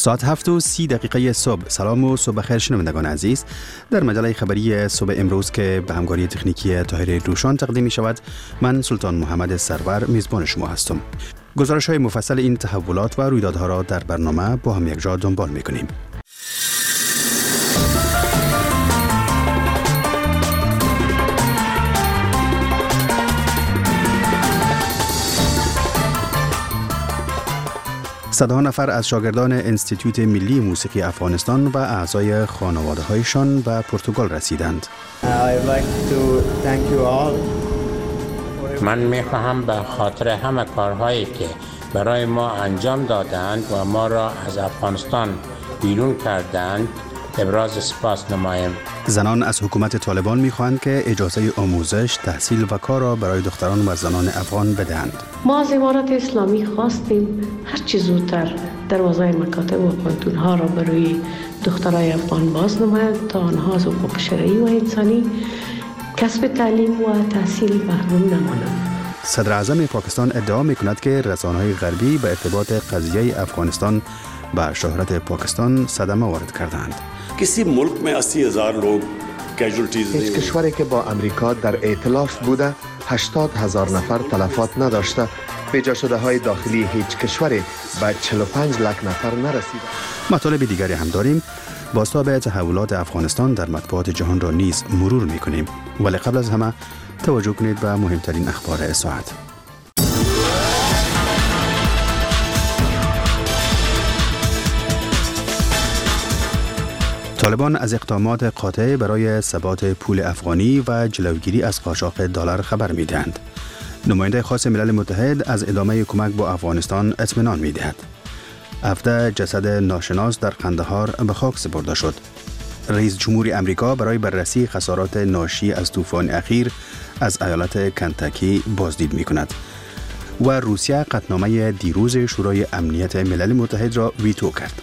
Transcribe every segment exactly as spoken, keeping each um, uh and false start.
ساعت هفت و سی دقیقه صبح. سلام و صبح بخیر شنوندگان عزیز. در مجله خبری صبح امروز که به همکاری تکنیکی طاهر روشان تقدیم می شود، من سلطان محمد سرور میزبان شما هستم. گزارش های مفصل این تحولات و رویدادها را در برنامه با هم یک جا دنبال می کنیم. صدها نفر از شاگردان انستیتوت ملی موسیقی افغانستان و اعضای خانواده‌هایشان به پرتغال رسیدند. من می‌خواهم به خاطر همه کارهایی که برای ما انجام دادند و ما را از افغانستان بیرون کردند ابراز سپاس نمایم. زنان از حکومت طالبان می‌خواهند که اجازه آموزش، تحصیل و کار را برای دختران و زنان افغان بدهند. ما از امارات اسلامی خواستیم هر چه زودتر دروازه مکاتب و پانتون‌ها را برای دخترای افغان باز نمایند تا آنها از حقوق شرعی و انسانی، کسب تعلیم و تحصیل محروم نمانند. صدر اعظم پاکستان ادعا می‌کند که رسانه‌های غربی به ارتباط قضیه افغانستان به شهرت پاکستان صدمه وارد کردند. کسی ملک میں اسی هزار لوگ کیژوالٹیز هیچ کشوری که با امریکا در ائتلاف بوده هشتاد هزار نفر تلفات نداشته. پیدا شده های داخلی هیچ کشوری به چهل و پنج لک نفر نرسیده. مطالب دیگری هم داریم. بازتاب تحولات افغانستان در مطبوعات جهان را نیز مرور می‌کنیم، ولی قبل از همه توجه کنید به مهمترین اخبار ساعت. طالبان از اقدامات قاطع برای ثبات پول افغانی و جلوگیری از قاچاق دلار خبر می‌دهند. نماینده خاص ملل متحد از ادامه کمک با افغانستان اطمینان می‌دهد. هفده جسد ناشناس در قندهار به خاک سپرده شد. رئیس جمهور امریکا برای بررسی خسارات ناشی از طوفان اخیر از ایالت کنتاکی بازدید می‌کند. و روسیه قطعنامه دیروز شورای امنیت ملل متحد را ویتو کرد.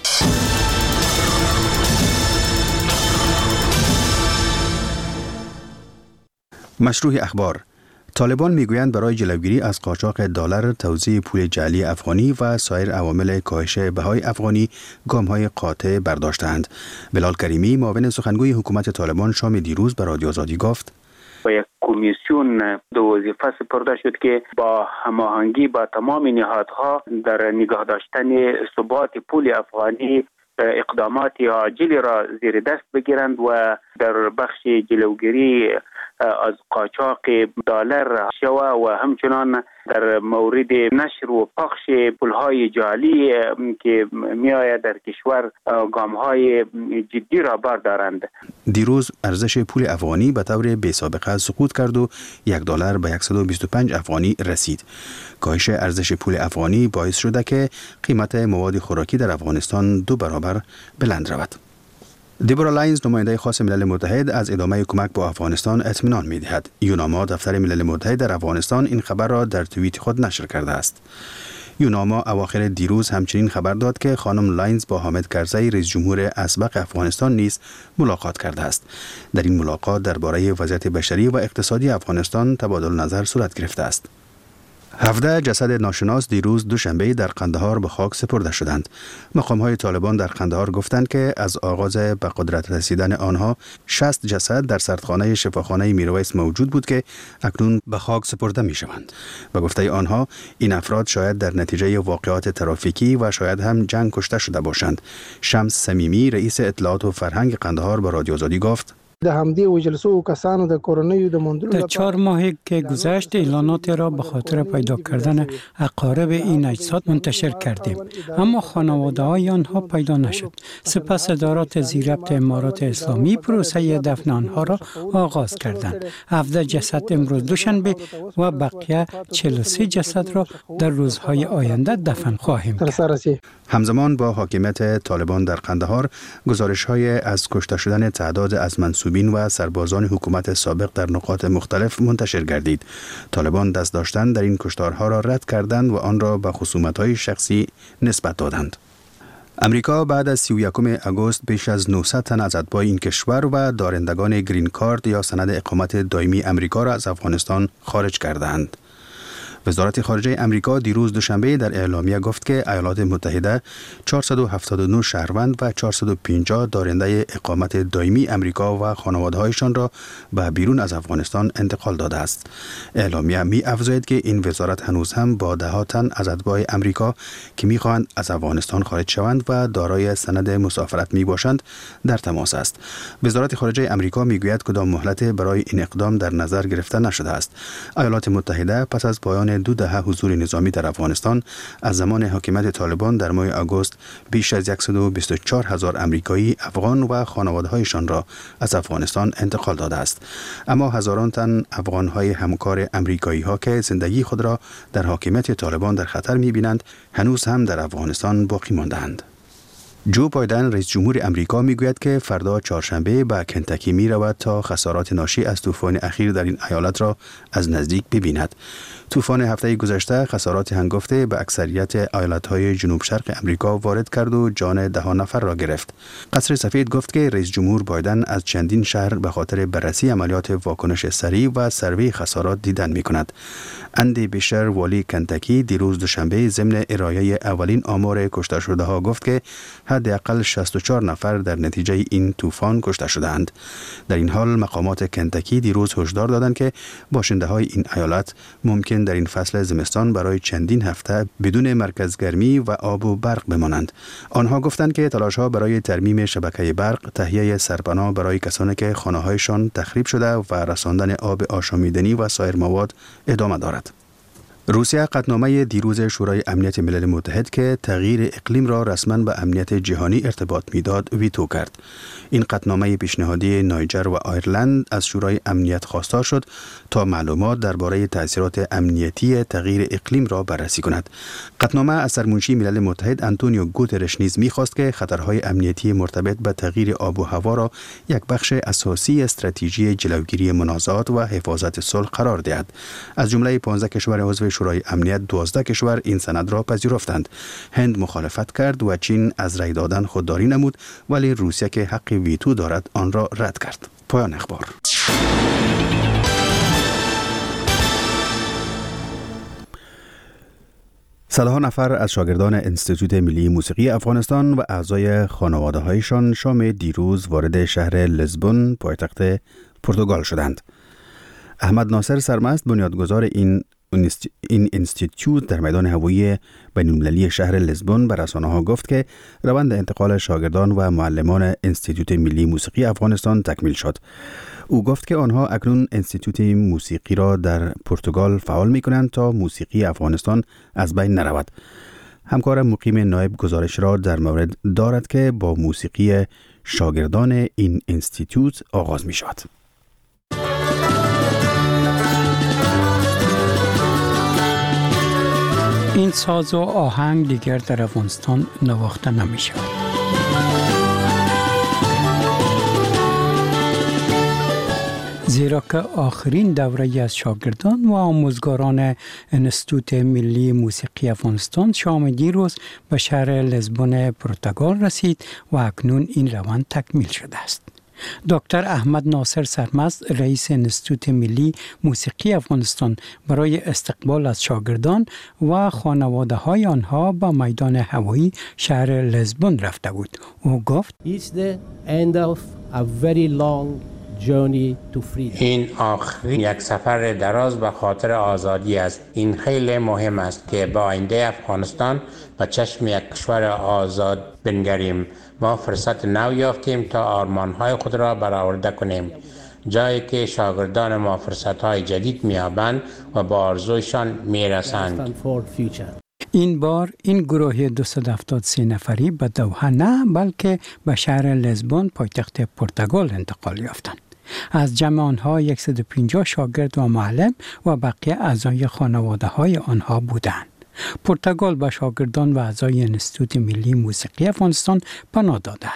مشروع اخبار. طالبان میگویند برای جلوگیری از قاچاق دلار، توزیع پول جعلی افغانی و سایر عوامل کاهش بهای افغانی گام‌های قاطع برداشتند. بلال کریمی معاون سخنگوی حکومت طالبان شام دیروز به رادیو آزادی گفت: با یک کمیسیون دو وظیفه سپرده شد که با هماهنگی با تمام نهادها در نگاه داشتن ثبات پول افغانی اقدامات عاجلی را زیر دست بگیرند و در بخش جلوگیری از قاچاق دلار شوا و همچنان در مورد نشر و پخش پولهای جعلی که میآید در کشور گام‌های جدی را بردارند. دیروز ارزش پول افغانی به طور بی سابقه سقوط کرد و یک دلار به صد و بیست و پنج افغانی رسید. کاهش ارزش پول افغانی باعث شده که قیمت مواد خوراکی در افغانستان دو برابر بلند رود. دیبورا لاینز نماینده خاص ملل متحد از ادامه کمک با افغانستان اطمینان می‌دهد. یوناما دفتر ملل متحد در افغانستان این خبر را در توییت خود نشر کرده است. یوناما اواخر دیروز همچنین خبر داد که خانم لاینز با حامد کرزی رئیس جمهور اسبق افغانستان نیز ملاقات کرده است. در این ملاقات درباره وضعیت بشری و اقتصادی افغانستان تبادل نظر صورت گرفته است. هفده جسد ناشناس دیروز دوشنبه در قندهار به خاک سپرده شدند. مقام‌های طالبان در قندهار گفتند که از آغاز به قدرت رسیدن آنها شصت جسد در سردخانه شفاخانه میرویس موجود بود که اکنون به خاک سپرده می‌شوند. به گفته آنها این افراد شاید در نتیجه واقعات ترافیکی و شاید هم جنگ کشته شده باشند. شمس صمیمی رئیس اطلاعات و فرهنگ قندهار به رادیو آزادی گفت: در چهار ماهی که گذشت اعلانات را به خاطر پیدا کردن اقارب این اجساد منتشر کردیم، اما خانواده های آنها پیدا نشد. سپس ادارات زیربط امارات اسلامی پروسه دفن آنها را آغاز کردند. هفده جسد امروز دوشنبه و بقیه چهل و سه جسد را در روزهای آینده دفن خواهیم کرد. همزمان با حاکمیت طالبان در قندهار گزارش‌های از کشته شدن تعداد از منسوبین و سربازان حکومت سابق در نقاط مختلف منتشر گردید. طالبان دست داشتن در این کشتارها را رد کردند و آن را به خصومت‌های شخصی نسبت دادند. امریکا بعد از سی و یکم آگوست بیش از نهصد تن از اتباع این کشور و دارندگان گرین کارت یا سند اقامت دائمی امریکا را از افغانستان خارج کردند. وزارت خارجه امریکا دیروز دوشنبه در اعلامیه گفت که ایالات متحده چهارصد و هفتاد و نه شهروند و چهارصد و پنجاه دارنده اقامت دائمی امریکا و خانواده‌هایشان را به بیرون از افغانستان انتقال داده است. اعلامیه می افزاید که این وزارت هنوز هم با ده ها تن از اتباع امریکا که می‌خواهند از افغانستان خارج شوند و دارای سند مسافرت میباشند در تماس است. وزارت خارجه امریکا میگوید کدام مهلت برای این اقدام در نظر گرفته نشده است. ایالات متحده پس از پایان دو دهه حضور نظامی در افغانستان از زمان حاکمیت طالبان در ماه آگوست بیش از صد و بیست و چهار هزار امریکایی، افغان و خانواده‌هایشان را از افغانستان انتقال داده است. اما هزاران تن افغان‌های همکار امریکایی‌ها که زندگی خود را در حاکمیت طالبان در خطر می‌بینند، هنوز هم در افغانستان باقی مانده‌اند. جو بایدن رئیس جمهور امریکا میگوید که فردا چهارشنبه به کنتاکی می رود تا خسارات ناشی از طوفان اخیر در این ایالت را از نزدیک ببیند. طوفان هفته گذشته خسارات هنگفته به اکثریت ایالت‌های جنوب شرق امریکا وارد کرد و جان ده ها نفر را گرفت. قصر سفید گفت که رئیس جمهور بایدن از چندین شهر به خاطر بررسی عملیات واکنش سریع و سروی خسارات دیدن می‌کند. اندی بیشر والی کنتاکی دیروز دوشنبه ضمن ارائه اولین آمار کشته شده ها گفت که حداقل شصت و چهار نفر در نتیجه این طوفان کشته شدند. در این حال مقامات کنتاکی دیروز هشدار دادند که باشنده‌های این ایالت ممکن در این فصل زمستان برای چندین هفته بدون مرکزگرمی و آب و برق بمانند. آنها گفتند که تلاش‌ها برای ترمیم شبکه برق، تهیه سرپناه برای کسانی که خانه‌هایشان تخریب شده و رساندن آب آشامیدنی و سایر مواد ادامه دارد. روسیه قطعنامه دیروز شورای امنیت ملل متحد که تغییر اقلیم را رسما به امنیت جهانی ارتباط میداد ویتو کرد. این قطعنامه پیشنهادی نایجر و آیرلند از شورای امنیت خواستار شد تا معلومات درباره تاثیرات امنیتی تغییر اقلیم را بررسی کند. قطعنامه از سرمنشی ملل متحد آنتونیو گوترش نیز می‌خواست که خطرهای امنیتی مرتبط به تغییر آب و هوا را یک بخش اساسی استراتژی جلوگیری منازعات و حفاظت صلح قرار دهد. از جمله پانزده کشور عضو شورای امنیت دوازده کشور این سند را پذیرفتند. هند مخالفت کرد و چین از رای دادن خودداری نمود، ولی روسیه که حق ویتو دارد آن را رد کرد. پایان اخبار. صدها نفر از شاگردان انستیتوت ملی موسیقی افغانستان و اعضای خانواده‌هایشان شام دیروز وارد شهر لزبون پایتخت پرتغال شدند. احمد ناصر سرمست بنیادگذار این این انستیتوت در میدان هوایی بین‌المللی شهر لزبون به رسانه‌ها گفت که روند انتقال شاگردان و معلمان انستیتوت ملی موسیقی افغانستان تکمیل شد. او گفت که آنها اکنون انستیتوت موسیقی را در پرتغال فعال می‌کنند تا موسیقی افغانستان از بین نرود. همکار مقیم نایب گزارش را در مورد دارد که با موسیقی شاگردان این انستیتوت آغاز می‌شود. این ساز و آهنگ دیگر در افغانستان نواخته نمی شود. زیرا که آخرین دوره از شاگردان و آموزگاران انستیتوت ملی موسیقی افغانستان شام دیروز به شهر لزبون پرتغال رسید و اکنون این روند تکمیل شده است. دکتر احمد ناصر سرمست رئیس انستیتوت ملی موسیقی افغانستان برای استقبال از شاگردان و خانواده های آنها به میدان هوایی شهر لزبون رفته بود. او گفت It's the end of a very long journey to freedom. این آخرین یک سفر دراز به خاطر آزادی است. این خیلی مهم است که با آینده افغانستان به چشم یک کشور آزاد بنگریم. ما فرصت نو یافتیم تا آرمان‌های خود را برآورده کنیم، جایی که شاگردان ما فرصت‌های جدید می‌یابند و با آرزویشان می‌رسند. این بار این گروه دویست و هفتاد و سه نفری به دوحه نه بلکه به شهر لزبون پایتخت پرتغال انتقال یافتند. از جمع آنها صد و پنجاه شاگرد و معلم و بقیه اعضای خانواده‌های آنها بودند. پرتغال به شاگردان و اعضای انستیتوت ملی موسیقی افغانستان پناه داده است.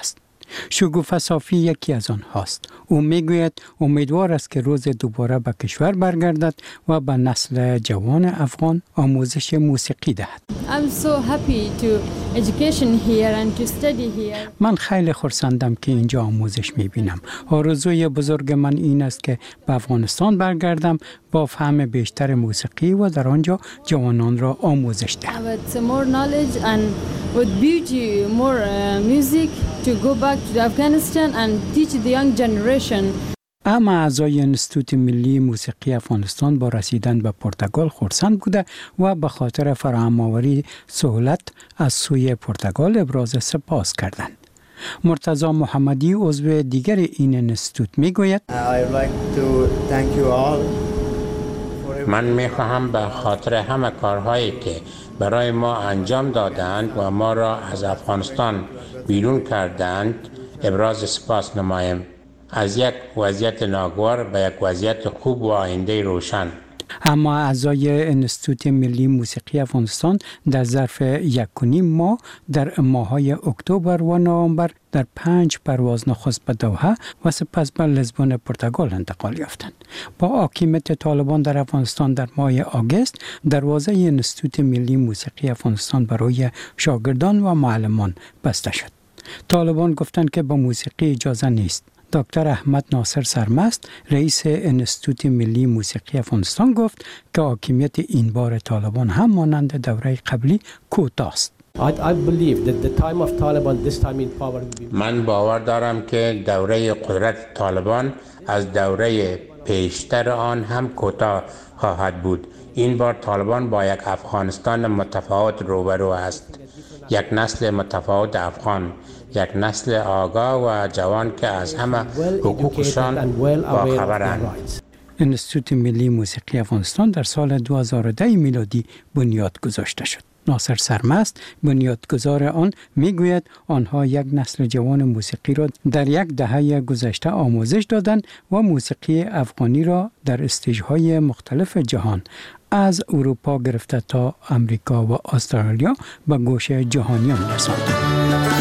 شگوفه صافی یکی از آنهاست. او میگوید امیدوار است که روز دوباره به کشور برگردد و به نسل جوان افغان آموزش موسیقی دهد. I'm so happy to education here and to study here. من خیلی خرسندم که اینجا آموزش میبینم. آرزوی بزرگ من این است که به افغانستان برگردم با فهم بیشتر موسیقی و در آنجا جوانان را آموزش دهم. With more knowledge and with beauty, more uh, music to go back to Afghanistan and teach the young generation. اما اعضای انستیتوت ملی موسیقی افغانستان با رسیدن به پرتغال خرسند بوده و به خاطر فراهم‌آوری سهولت از سوی پرتغال ابراز سپاس کردند. مرتضی محمدی عضو دیگر این انستیتوت میگوید من میخواهم به خاطر همه کارهایی که برای ما انجام دادند و ما را از افغانستان بیرون کردند ابراز سپاس نمایم. از یک وضعیت ناگوار به یک وضعیت خوب و آینده روشن. اما اعضای انستیتوت ملی موسیقی افغانستان در ظرف یک و نیم ماه در ماه‌های اکتبر و نوامبر در پنج پرواز نخست به دوحه و سپس به لیزبون پرتغال انتقال یافتند. با حاکمیت طالبان در افغانستان در ماه آگوست دروازه انستیتوت ملی موسیقی افغانستان برای شاگردان و معلمان بسته شد. طالبان گفتند که با موسیقی اجازه نیست. دکتر احمد ناصر سرمست رئیس انستیتوت ملی موسیقی افغانستان گفت که حاکمیت این بار طالبان هم مانند دوره قبلی کوتاه است. من باور دارم که دوره قدرت طالبان از دوره پیشتر آن هم کوتاه خواهد بود. این بار طالبان با یک افغانستان متفاوت روبرو است. یک نسل متفاوت افغان، یک نسل آگاه و جوان که از همه حقوقشان باخبرند. انستیتوت ملی موسیقی افغانستان در سال دو هزار و ده میلادی بنیاد گذاشته شد. ناصر سرمست بنیادگذار آن میگوید آنها یک نسل جوان موسیقی را در یک دهه گذشته آموزش دادند و موسیقی افغانی را در استیج‌های مختلف جهان از اروپا گرفته تا امریکا و استرالیا به گوش جهانیان رساندند.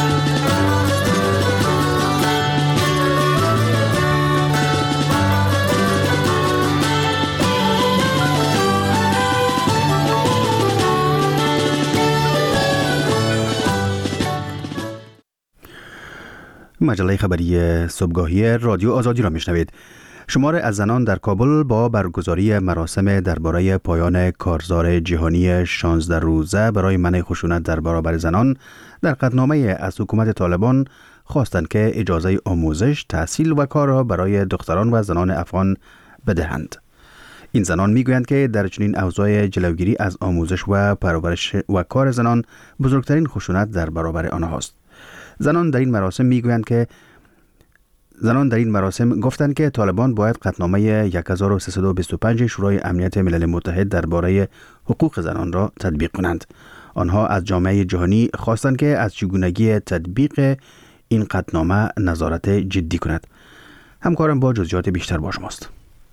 مجله خبری صبحگاهی رادیو آزادی را میشنوید. شمار از زنان در کابل با برگزاری مراسم درباره پایان کارزار جهانی شانزده روزه برای منع خشونت در برابر زنان در قطعنامه از حکومت طالبان خواستند که اجازه آموزش، تحصیل و کار را برای دختران و زنان افغان بدهند. این زنان میگویند که در چنین اوضاع جلوگیری از آموزش و پرورش و کار زنان بزرگترین خشونت در برابر آنهاست. زنان در این مراسم میگویند که زنان در این مراسم گفتند که طالبان باید قطعنامه هزار و سیصد و بیست و پنج شورای امنیت ملل متحد درباره حقوق زنان را تطبیق کنند. آنها از جامعه جهانی خواستند که از چگونگی تطبیق این قطعنامه نظارت جدی کند. همکارم با جزئیات بیشتر با شماست.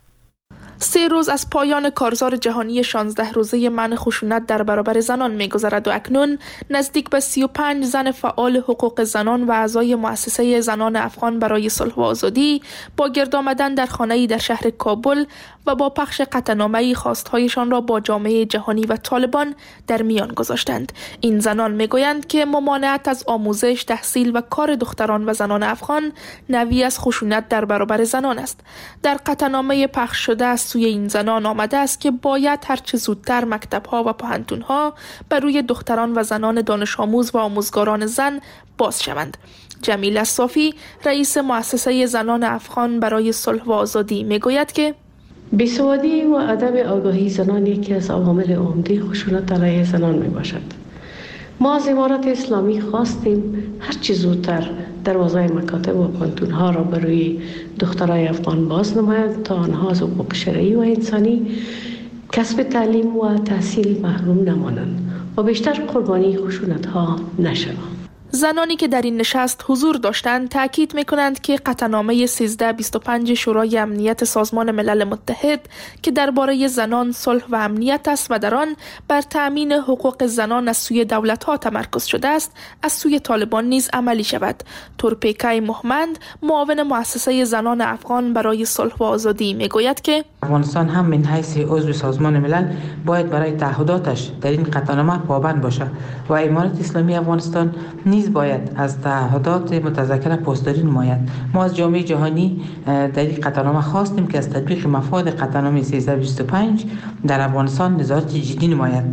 سه روز از پایان کارزار جهانی شانزده روزه منع خشونت در برابر زنان می‌گذرد و اکنون نزدیک به سی و پنج زن فعال حقوق زنان و اعضای مؤسسه زنان افغان برای صلح و آزادی با گرد آمدن در خانه‌ای در شهر کابل و با پخش قطعنامه‌ای خواست‌هایشان را با جامعه جهانی و طالبان در میان گذاشتند. این زنان می‌گویند که ممانعت از آموزش، تحصیل و کار دختران و زنان افغان نوعی از خشونت در برابر زنان است. در قطعنامه پخش شده از سوی این زنان آمده است که باید هرچه زودتر مکتب‌ها و پوهنتون‌ها بر روی دختران و زنان دانش آموز و آموزگاران زن باز شوند. جمیله صافی رئیس مؤسسه زنان افغان برای صلح و آزادی میگوید که بیسوادی و عدم آگاهی زنان یکی از عوامل عمده خشونت علیه زنان می باشد. ما از امارت اسلامی خواستیم هرچی زودتر دروازه مکاتب و پوهنتون‌ها را برای دخترای افغان باز نمایند تا آنها از حقوق شرعی و انسانی کسب تعلیم و تحصیل محروم نمانند و بیشتر قربانی خشونت‌ها نشوند. زنانی که در این نشست حضور داشتند تاکید می‌کنند که قطعنامه سیزده بیست و پنج شورای امنیت سازمان ملل متحد که درباره زنان، صلح و امنیت است و در آن بر تأمین حقوق زنان از سوی دولت‌ها تمرکز شده است، از سوی طالبان نیز عملی شود. تورپیکای محمد، معاون مؤسسه زنان افغان برای صلح و آزادی، میگوید که افغانستان هم من حیث عضو سازمان ملل باید برای تعهداتش در این قطعنامه پابند باشد و امارت اسلامی افغانستان نیز باید از تعهدات متذکر پاسداری نماید. ما از جامعه جهانی در این قطعنامه خواستیم که از تطبیق مفاد قطعنامه سیزده بیست و پنج در افغانستان نظارت جدی نماید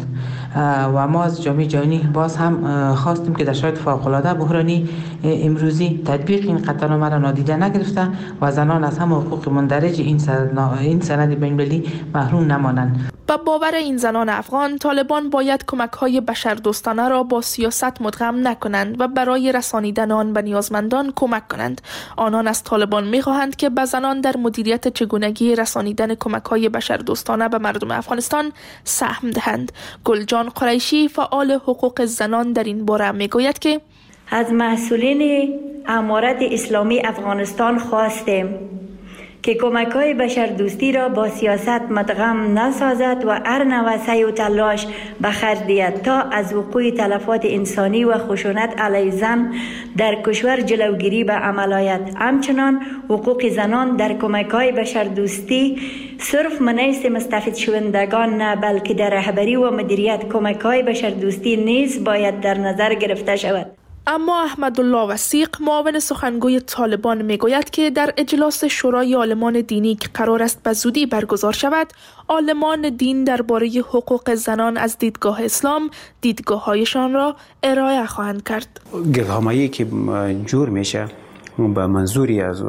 و ما از جامعه جهانی باز هم خواستیم که در شرایط فوق‌العاده بحرانی امروزی تطبیق این قطعنامه را نادیده نگرفته و زنان از هم حقوق مندرج این این سند بین‌المللی محروم نمانند. با باور این زنان افغان، طالبان باید کمک‌های بشردوستانه را با سیاست مدغم نکنند و برای رسانیدن آن به نیازمندان کمک کنند. آنان از طالبان می‌خواهند که به زنان در مدیریت چگونگی رسانیدن کمک‌های بشردوستانه به مردم افغانستان سهم دهند. گلجان قریشی، فعال حقوق زنان، در این باره می‌گوید که از مسئولین امارت اسلامی افغانستان خواستیم که کمک‌های بشردوستی را با سیاست مدغم نسازد و هر نوع سعی و تلاش به خرج دهد تا از وقوع تلفات انسانی و خشونت علیه زن در کشور جلوگیری به عمل آید. همچنان حقوق زنان در کمک‌های بشردوستی صرف منیست مستفید شوندگان نه، بلکه در رهبری و مدیریت کمک‌های بشردوستی نیز باید در نظر گرفته شود. اما احمدالله وثیق، معاون سخنگوی طالبان، میگوید که در اجلاس شورای عالمان دینی که قرار است به زودی برگزار شود، عالمان دین درباره حقوق زنان از دیدگاه اسلام دیدگاه‌هایشان را ارائه خواهند کرد. گردهمایی که جور میشه به منظوری از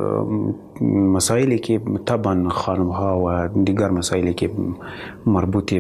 مسائلی که طبعا خانم‌ها و دیگر مسائلی که مربوط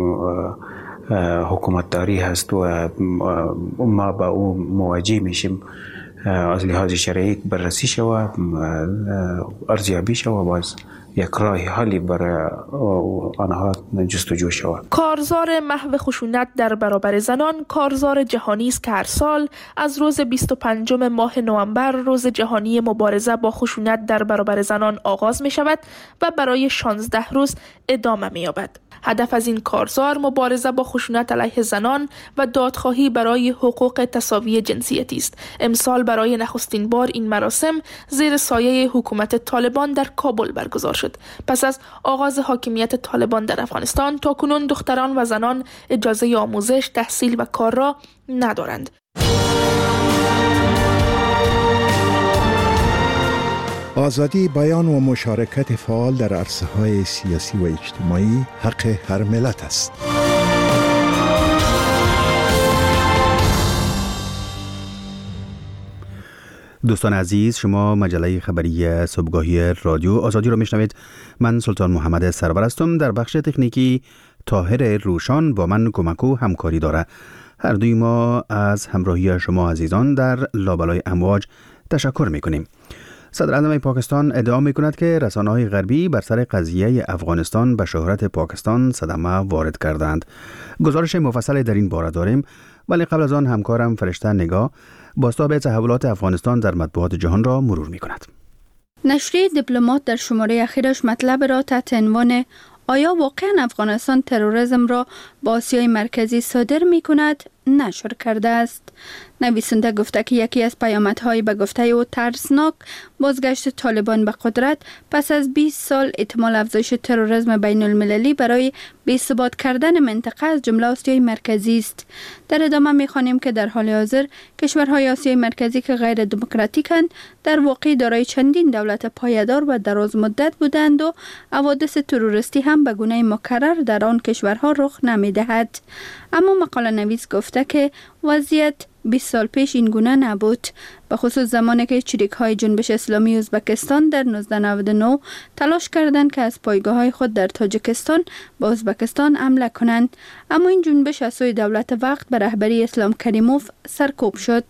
حکومتداری هست و ما با او مواجه میشیم، از لحاظ شرعی بررسی شود، ارزیابی شود، باز یک راه حلی برای آنها جستجو شود. کارزار محو خشونت در برابر زنان کارزار جهانی است که هر سال از روز بیست و پنجم ماه نوامبر، روز جهانی مبارزه با خشونت در برابر زنان آغاز می شود و برای شانزده روز ادامه می یابد. هدف از این کارزار مبارزه با خشونت علیه زنان و دادخواهی برای حقوق تساوی جنسیتی است. امسال برای نخستین بار این مراسم زیر سایه حکومت طالبان در کابل برگزار شد. پس از آغاز حاکمیت طالبان در افغانستان تاکنون دختران و زنان اجازه آموزش، تحصیل و کار را ندارند. آزادی بیان و مشارکت فعال در عرصه‌های سیاسی و اجتماعی حق هر ملت است. دوستان عزیز، شما مجله خبری صبحگاهی رادیو آزادی را میشنوید. من سلطان محمد سرور هستم. در بخش تکنیکی طاهر روشان با من کمک و همکاری داره. هر دوی ما از همراهی شما عزیزان در لابلای امواج تشکر میکنیم. صدر اعظم پاکستان ادعا میکند که رسانه‌های غربی بر سر قضیه افغانستان به شهرت پاکستان صدمه وارد کردند. گزارش مفصل در این باره داریم، ولی قبل از آن همکارم فرشته نگاه بازتاب تحولات افغانستان در مطبوعات جهان را مرور میکند. نشریه دیپلمات در شماره اخیرش مطلب را تحت عنوان آیا واقعا افغانستان تروریسم را با آسیای مرکزی صادر می کند نشر کرده است. نویسنده گفته که یکی از پیامدهای به گفته او ترسناک بازگشت طالبان به قدرت پس از بیست سال احتمال افزایش تروریسم بین المللی برای بی‌ثبات کردن منطقه از جمله آسیای مرکزی است. در ادامه می‌خوانیم که در حال حاضر کشورهای آسیای مرکزی که غیر دموکراتیکند در واقع دارای چندین دولت پایدار و دراز مدت بودند و حوادث تروریستی هم به گونه مکرر در آن کشورها رخ نمی‌دهد. اما مقاله نویس گفته که وضعیت بیست سال پیش این گونه نبود، به خصوص زمانی که چریک‌های جنبش اسلامی ازبکستان در نوزده نود و نه تلاش کردند که از پایگاه‌های خود در تاجیکستان به ازبکستان حمله کنند، اما این جنبش از سوی دولت وقت به رهبری اسلام کریموف سرکوب شد.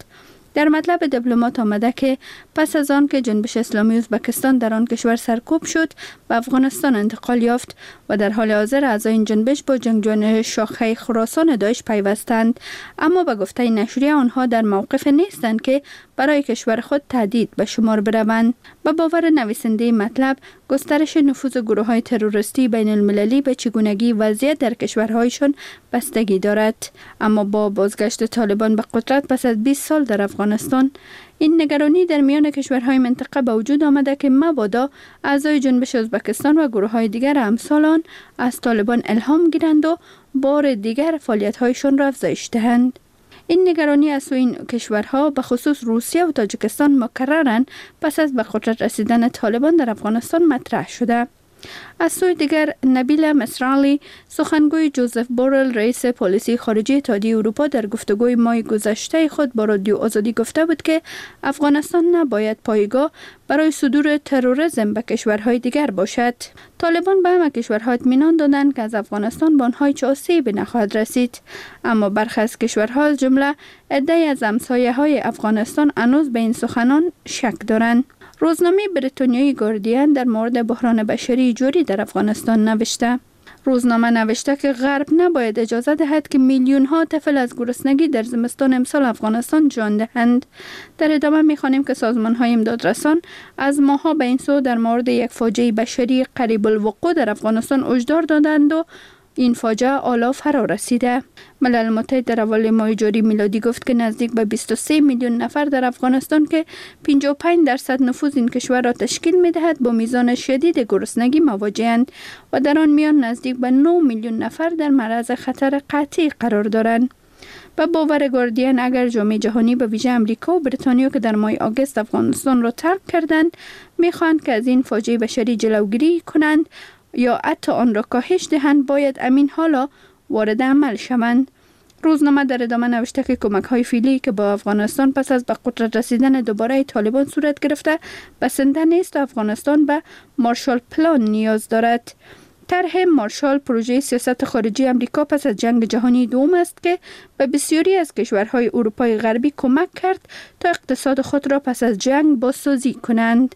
در مطلب دیپلمات آمده که پس از آن که جنبش اسلامی ازبکستان در آن کشور سرکوب شد به افغانستان انتقال یافت و در حال حاضر اعضای این جنبش با جنگجویان شاخه خراسان داعش پیوستند، اما به گفته نشریه آنها در موقف نیستند که برای کشور خود تهدید به شمار بروند. به باور نویسنده مطلب، گسترش نفوذ گروه‌های تروریستی بین المللی به چگونگی وضعیت در کشورهایشان بستگی دارد. اما با بازگشت طالبان به قدرت پس از بیست سال در افغانستان، این نگرانی در میان کشورهای منطقه به وجود آمده که مبادا اعضای جنبش ازبکستان و گروه‌های دیگر امثال آن از طالبان الهام گیرند و بار دیگر فعالیت‌هایشان را افزایش دهند. این نگرانی از سوی این کشورها به خصوص روسیه و تاجیکستان مکرراً پس از به قدرت رسیدن طالبان در افغانستان مطرح شده. از سوی دیگر نبیل مصرالی، سخنگوی جوزف بورل رئیس پلیسی خارجی اتحادیه اروپا، در گفتگوی ماه گذشته خود با رادیو آزادی گفته بود که افغانستان نباید پایگاه برای صدور تروریسم به کشورهای دیگر باشد. طالبان به همه کشورها اطمینان دادند که از افغانستان به آنها هیچ آسیبی نخواهد رسید، اما برخی از کشورها از جمله عده‌ای از همسایه‌های افغانستان هنوز به این سخنان شک دارند. روزنامه بریتانیایی گاردین در مورد بحران بشری جوری در افغانستان نوشته. روزنامه نوشته که غرب نباید اجازه دهد که میلیون ها طفل از گرسنگی در زمستان امسال افغانستان جان دهند. در ادامه می‌خوانیم که سازمان‌های امدادرسان از ماه‌ها به این سو در مورد یک فاجعه بشری قریب الوقوع در افغانستان هشدار دادند و این فاجعه حالا فرا رسیده. ملل متحد در اول ماه جاری میلادی گفت که نزدیک به بیست و سه میلیون نفر در افغانستان که پنجاه و پنج درصد نفوذ این کشور را تشکیل می‌دهد با میزان شدید گرسنگی مواجه‌اند و در آن میان نزدیک به نه میلیون نفر در معرض خطر قطعی قرار دارند. به باور گاردین، اگر جامعه جهانی به ویژه امریکا و بریتانیا که در ماه آگوست افغانستان را ترک کردند می‌خواهند که از این فاجعه بشری جلوگیری کنند یا حتی آن را کاهش دهند، باید امین حالا وارد عمل شوند. روزنامه در ادامه نوشته که کمک‌های فعلی که با افغانستان پس از به قدرت رسیدن دوباره طالبان صورت گرفته بسنده نیست و افغانستان به مارشال پلان نیاز دارد. طرح مارشال پروژه سیاست خارجی امریکا پس از جنگ جهانی دوم است که به بسیاری از کشورهای اروپای غربی کمک کرد تا اقتصاد خود را پس از جنگ بازسازی کنند.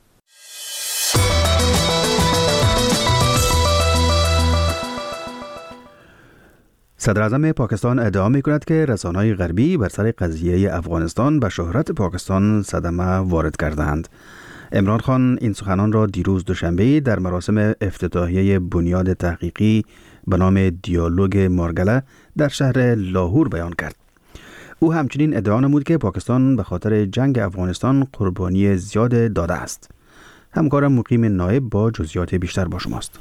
صدر اعظم پاکستان ادعا می کند که رسانه‌های غربی بر سر قضیه افغانستان به شهرت پاکستان صدمه وارد کردند. عمران خان این سخنان را دیروز دوشنبه در مراسم افتتاحیه بنیاد تحقیقی به نام دیالوگ مارگله در شهر لاهور بیان کرد. او همچنین ادعا نمود که پاکستان به خاطر جنگ افغانستان قربانی زیاد داده است. همکارم مقیم نایب با جزئیات بیشتر با شماست.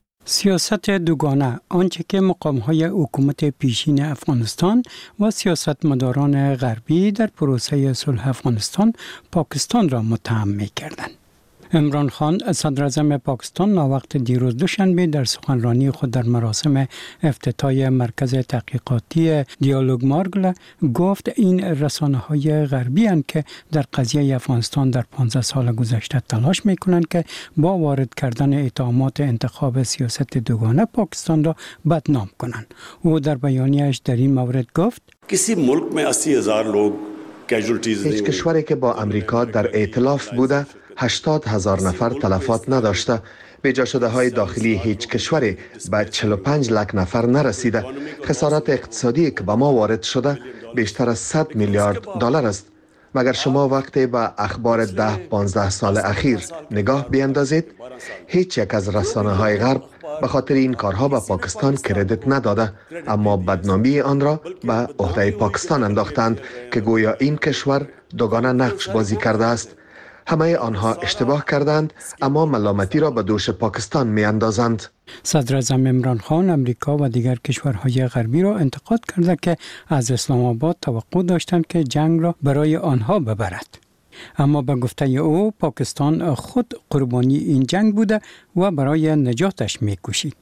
سیاست دوگانه، آنچه که مقام‌های حکومت پیشین افغانستان و سیاستمداران غربی در پروسه صلح افغانستان پاکستان را متهم می‌کردند. عمران خان صدر اعظم پاکستان ناوقت دیروز دوشنبه در سخنرانی خود در مراسم افتتاح مرکز تحقیقاتی دیالوگ مارگل گفت این رسانه‌های غربی اند که در قضیه افغانستان در پانزده سال گذشته تلاش می‌کنند که با وارد کردن اتهامات انتخاب سیاست دوگانه پاکستان را بدنام کنند. او در بیانیه‌اش در این مورد گفت کسی ملک میں اسی هزار لوگ کیژوالٹیز هیچ کشوری که با امریکا در ائتلاف بوده هشتاد هزار نفر تلفات نداشته. بیجا شده های داخلی هیچ کشوری به چهل و پنج لک نفر نرسیده. خسارت اقتصادی که به ما وارد شده بیشتر از صد میلیارد دلار است. مگر شما وقتی به اخبار ده پانزده سال اخیر نگاه بیندازید، هیچ یک از رسانه های غرب به خاطر این کارها به پاکستان کردیت نداده، اما بدنامی آن را به عهده پاکستان انداختند که گویا این کشور دوگانه نقش بازی کرده است. همه آنها اشتباه کردند، اما ملامتی را به دوش پاکستان می اندازند. صدر اعظم عمران خان امریکا و دیگر کشورهای غربی را انتقاد کرده که از اسلام آباد توقع داشتند که جنگ را برای آنها ببرد. اما به گفته او پاکستان خود قربانی این جنگ بوده و برای نجاتش می کوشید.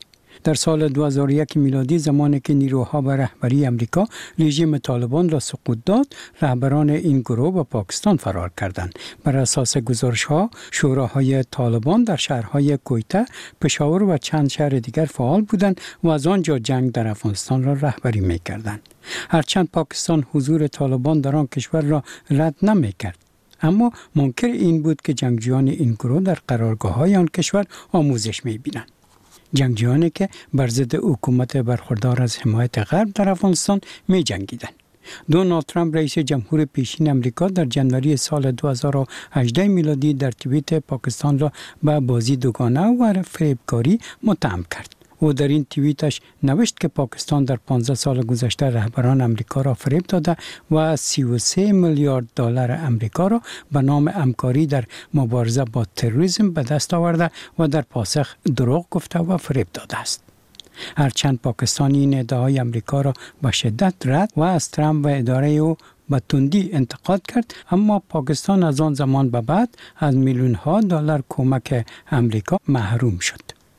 در سال دو هزار و یک میلادی زمانی که نیروها به رهبری امریکا رژیم طالبان را سقوط داد، رهبران این گروه به پاکستان فرار کردند. بر اساس گزارش‌ها، شوراهای طالبان در شهرهای کویته، پشاور و چند شهر دیگر فعال بودند و از آنجا جنگ در افغانستان را رهبری می‌کردند. هرچند پاکستان حضور طالبان در آن کشور را رد نمی‌کرد، اما منکر این بود که جنگجویان این گروه در قرارگاه‌های آن کشور آموزش می‌بینند. جنگجویانی که بر ضد حکومت برخوردار از حمایت غرب در افغانستان می‌جنگیدند. دونالد ترامپ رئیس جمهور پیشین امریکا در جنوری سال دو هزار و هجده میلادی در توییت پاکستان را به بازی دوگانه و فریبکاری متهم کرد. او در این توییتش نوشت که پاکستان در پانزده سال گذشته رهبران امریکا را فریب داده و سی و سه میلیارد دلار امریکا را به نام همکاری در مبارزه با تروریسم به دست آورده و در پاسخ دروغ گفته و فریب داده است. هرچند پاکستان این ادعای امریکا را به شدت رد و از ترامپ و اداره او به تندی انتقاد کرد، اما پاکستان از آن زمان به بعد از میلیون ها دلار کمک امریکا محروم شد.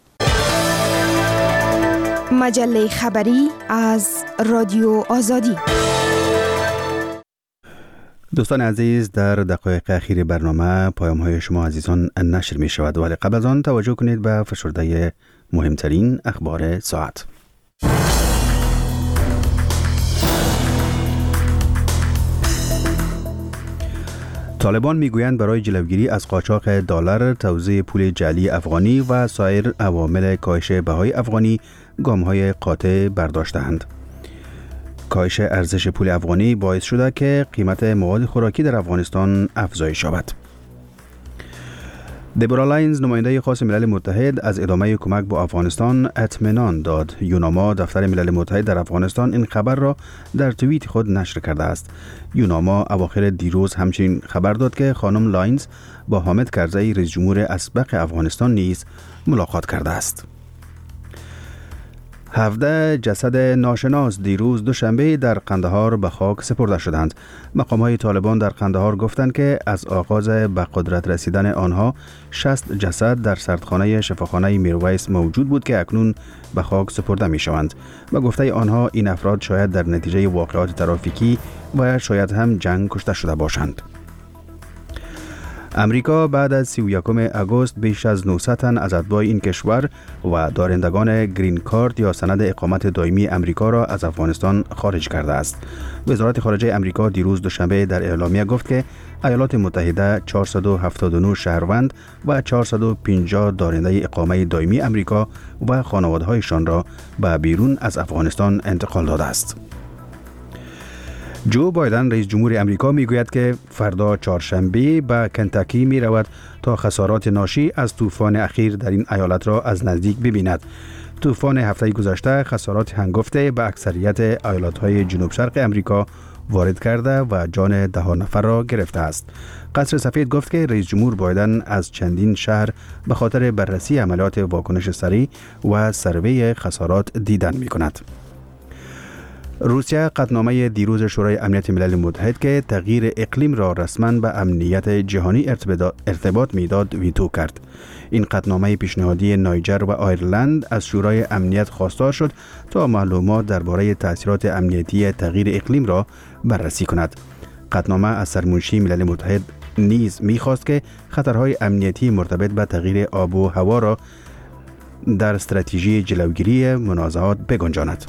مجله خبری از رادیو آزادی. دوستان عزیز، در دقایق اخیر برنامه پیام های شما عزیزان نشر می شود، ولی قبل از آن توجه کنید به فشرده مهمترین اخبار ساعت. طالبان میگویند برای جلوگیری از قاچاق دلار، توزیع پول جعلی افغانی و سایر عوامل کاهش بهای افغانی گام‌های قاطع برداشته‌اند. کاهش ارزش پول افغانی باعث شده که قیمت مواد خوراکی در افغانستان افزایش یابد. دبورا لاینز، نماینده خاص ملل متحد، از ادامه کمک با افغانستان اطمینان داد. یوناما، دفتر ملل متحد در افغانستان، این خبر را در توییت خود نشر کرده است. یوناما اواخر دیروز همچنین خبر داد که خانم لاینز با حامد کرزی، رئیس جمهور اسبق افغانستان نیز ملاقات کرده است. هفده جسد ناشناس دیروز دوشنبه در قندهار به خاک سپرده شدند. مقام‌های طالبان در قندهار گفتند که از آغاز به قدرت رسیدن آنها شصت جسد در سردخانه شفاخانه میرویس موجود بود که اکنون به خاک سپرده می‌شوند. به گفته آنها این افراد شاید در نتیجه واقعات ترافیکی و شاید هم جنگ کشته شده باشند. امریکا بعد از سی و یکم آگوست بیش از نهصد تن از اتباع این کشور و دارندگان گرین کارت یا سند اقامت دائمی امریکا را از افغانستان خارج کرده است. وزارت خارجه امریکا دیروز دوشنبه در اعلامیه گفت که ایالات متحده چهارصد و هفتاد و نه شهروند و چهارصد و پنجاه دارنده اقامه دائمی امریکا و خانواده‌هایشان را به بیرون از افغانستان انتقال داده است. جو بایدن، رئیس جمهور امریکا، میگوید که فردا چهارشنبه به کنتاکی می رود تا خسارات ناشی از طوفان اخیر در این ایالت را از نزدیک ببیند. طوفان هفته گذشته خسارات هنگفته به اکثریت ایالت‌های جنوب شرق امریکا وارد کرده و جان ده ها نفر را گرفته است. قصر سفید گفت که رئیس جمهور بایدن از چندین شهر به خاطر بررسی عملیات واکنش سریع و سروی خسارات دیدن می کند. روسیه قطعنامه دیروز شورای امنیت ملل متحد که تغییر اقلیم را رسما به امنیت جهانی ارتباط میداد ویتو کرد. این قطعنامه پیشنهادی نایجر و آیرلند از شورای امنیت خواستار شد تا معلومات درباره تأثیرات امنیتی تغییر اقلیم را بررسی کند. قطعنامه از سرمنشی ملل متحد نیز می‌خواست که خطرهای امنیتی مرتبط به تغییر آب و هوا را در استراتژی جلوگیری منازعات بگنجاند.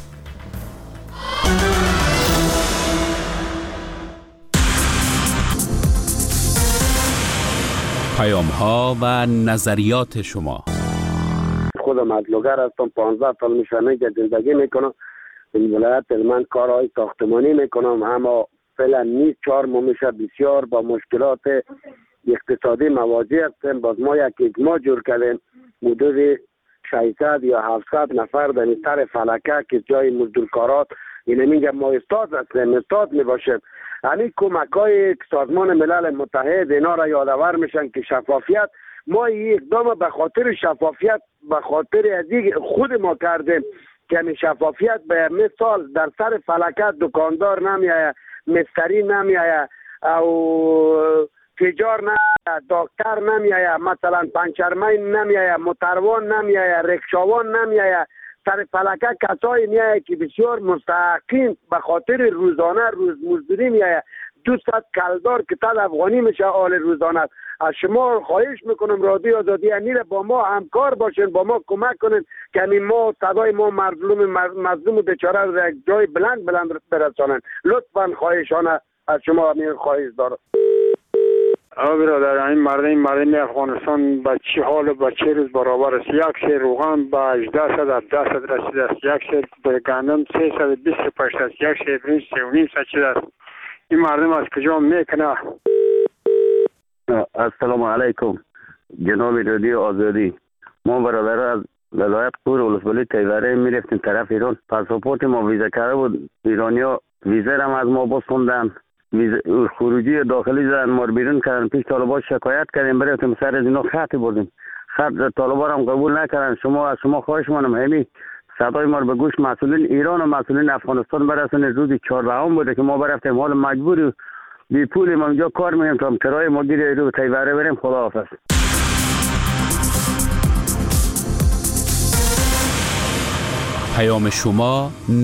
پیام ها و نظریات شما. خودم ادلوگر هستم، پانزده سال میشه اینجا زندگی میکنم. این ولایت من کارهای ساختمانی میکنم، اما فعلا نیست. چهار ماه میشه بسیار با مشکلات اقتصادی مواجه هستیم. باز ما یک اجماع جور کردیم حدود ششصد یا هفتصد نفر در این سر فلکه که جای مزدورکارات این میگه ما استاد هستیم، استاد میباشیم. همین کمک های سازمان ملل متحد اینا را یادآور میشن که شفافیت، ما اقدام به خاطر شفافیت، به خاطر از خود ما کردیم که همین شفافیت به مثال در سر فلکت دکاندار نمیایه، مستری نمیایه او تجار نمیایه، دکتر نمیایه، مثلا پنچرمین نمیایه، موتروان نمیایه، رکشاوان نمیایه، سر فلکه کسایی میایه که بسیار مستحقین به خاطر روزانه روز مزدوری میایه. دوست کلدار که تد افغانی میشه آل روزانه. از شما خواهش میکنم رادیو آزادی امیر با ما همکار باشین، با ما کمک کنین که همین ما صدای ما مظلوم مظلوم بیچاره رو یک جای بلند بلند برسانن. لطفا خواهشانه از شما همین خواهش دارم. آقا برادر، این مردم مردم افغانستان به چه حال و به چه روز برابر است؟ یک سیر روغن به هجده صد هفده صد رسیده است، یک سیر گندم سه صد و بیست و پنج است، یک سیر برنج سه و نیم صد شده است. این مردم از کجا میکنه؟ السلام علیکم جناب رادیو آزادی. ما برادر از ولایت قور ولسوالی تیوره میرفتیم طرف ایران. پاسپورت ما ویزا کرده بود، ایرانیا ویزا هم از ما بسوندن، خروجی داخلی زدن، ما بیرون کردن. پیش طالبان شکایت کردیم، برفتیم سر از اینا خط بردیم، خط طالبان هم قبول نکردن. شما از شما خواهش منم همین صدای ما رو به گوش مسئولین ایران و مسئولین افغانستان برسونید. روز چهاردهم بوده که ما برفتیم، حال مجبوری بی پول ما اونجا کار میکنیم تا کرایه ما گیره رو تیوره بریم. خداحافظ. پیام شما